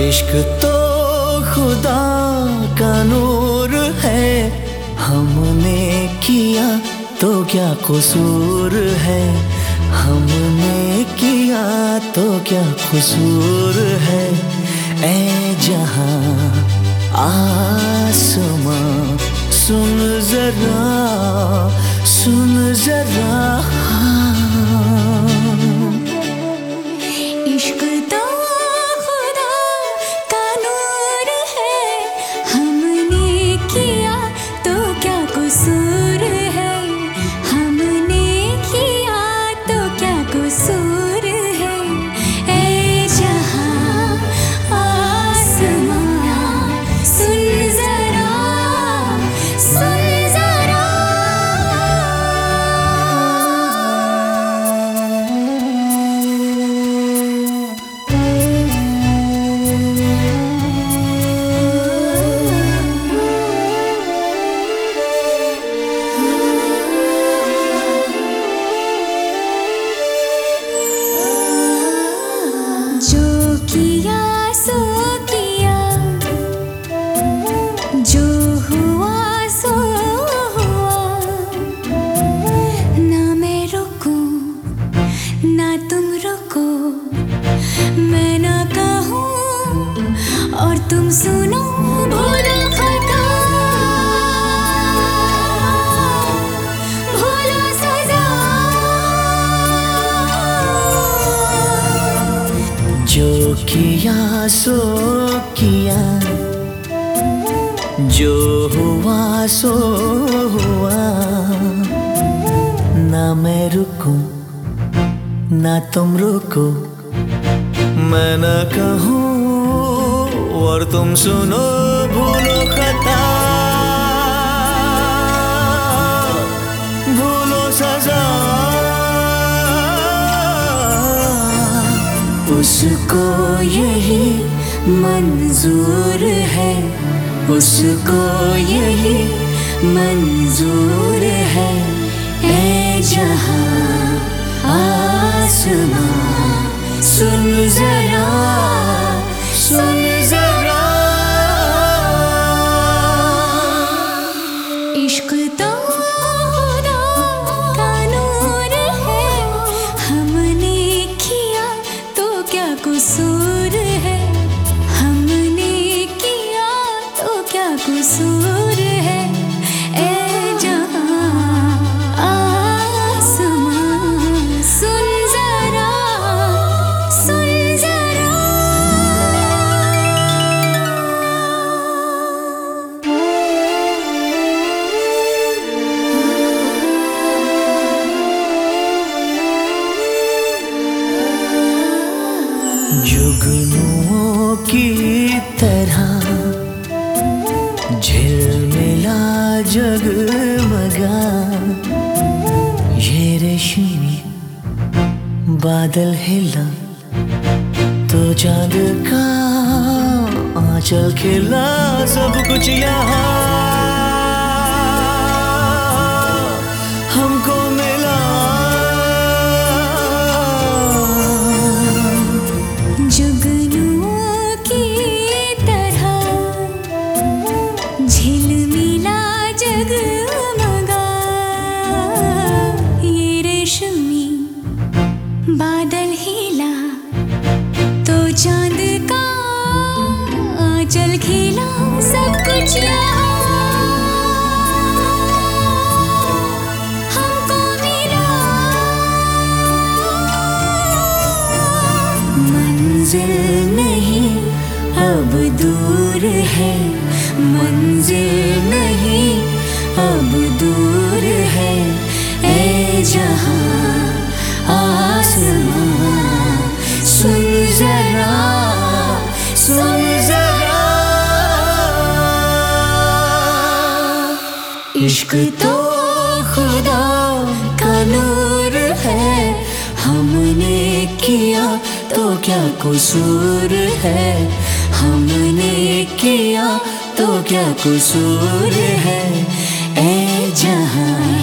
इश्क तो खुदा का नूर है, हमने किया तो क्या कसूर है, हमने किया तो क्या कसूर है। ऐ जहां आसमां सुन जरा, सुन जरा। इश्क तो खुदा का नूर है, हमने किया तो क्या कसूर है, हमने किया तो क्या कसूर है। ऐ जहां आसमां सुन जरा, सुन जरा। जो किया सो किया, जो हुआ सो हुआ, ना मैं रुकूं ना तुम रुको, मैं ना कहूँ और तुम सुनो। भूलो खता, भूलो सजा। जो किया सो किया, जो हुआ सो हुआ, ना मैं रुकूं ना तुम रुको, मैं ना कहूँ और तुम सुनो। भूलो खता, भूलो सजा। उसको यही मंजूर है, उसको यही मंजूर है। ऐ जहां आसमां सुन जरा, सुन जरा। इश्क तो खुदा का नूर है, हमने किया तो क्या कसूर है, हमने किया तो क्या कसूर है। ऐ जहां आसमां सुन जरा, सुन जरा। जुगनुओं की तरह झिलमिला जगमगा, ये रेशमी बादल हिला तो चांद का आंचल खिला। सब कुछ यहाँ हमको मिला। जुगनुओं की तरह झिलमिला जगमगा, ये रेशमी बादल हिला तो चांद का आंचल खिला। सब कुछ यहाँ हमको मिला। मंजिल नहीं अब दूर है, मंजिल नहीं अब दूर है। ऐ जहां आसमां सुन जरा, सुन जरा। इश्क तो खुदा का नूर है, हमने किया तो क्या कसूर है, हमने किया तो क्या कसूर है। ऐ जहां